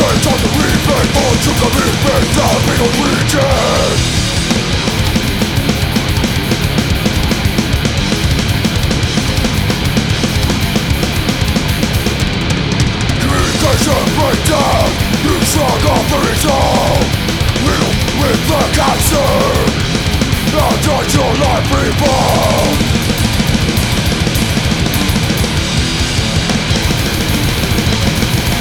breakdown, you struggle for it all. Riddled with the cancer, now touch your life reborn.